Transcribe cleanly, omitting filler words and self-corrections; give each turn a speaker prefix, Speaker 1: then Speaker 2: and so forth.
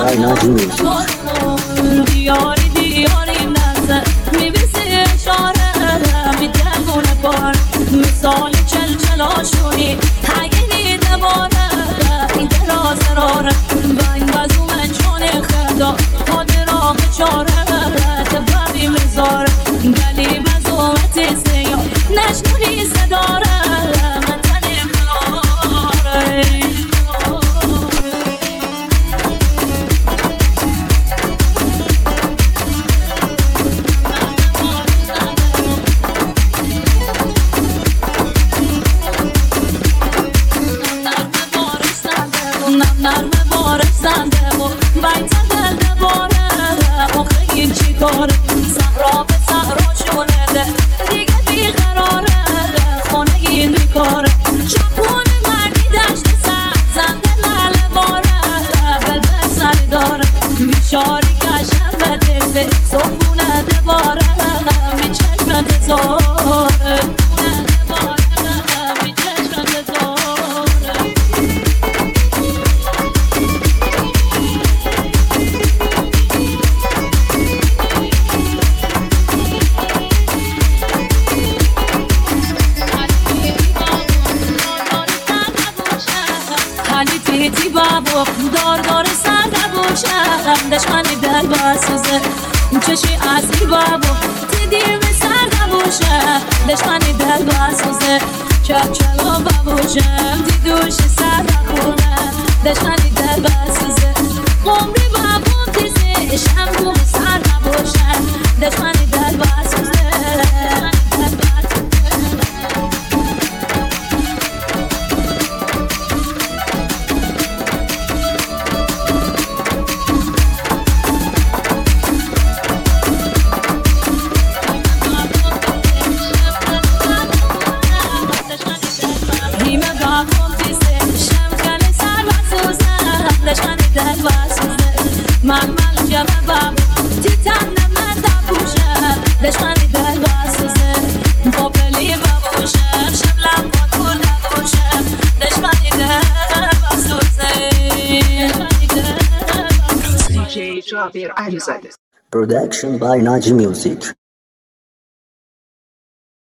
Speaker 1: by Naji Music.
Speaker 2: دیاری دیاری نزد میبیسی اشاره میدمونه بار مثال چلچلاشونی هگینی دباره این دراز راره بنگ بزومه چون خدا خادرا بچاره تبابی مزاره گلی بزومه تیزی نشنونی صداره من تنی خلاره نرمه بارش زنده و بیت دل دباره و خیلی چی کاره صحرا به صحرا شونده دیگه بیقراره خانگی میکاره چپون مردی دشت سر زنده لله باره بلبل سری داره بیچاری کشم به دسته صبحونه دباره می چشم تزاره حالی تیتی بابو دار سرده بوشم دشمنی دل بسوزه چشی اصلی بابو تیدیر به سرده بوشم دشمنی دل بسوزه چلو بابوشم دیدوش سرده خونم دشمنی دل بسوزه قمری بابو تیزه شمگو سرده بوشم دشمنی دل بسوزه من جوابم تیتن من دبوشم دشمنی دل بسوزه قابلی ببوشم شبلم با طول نبوشم دشمنی دل بسوزه
Speaker 3: DJ Jabir Alizadeh.
Speaker 1: Production by Naji Music.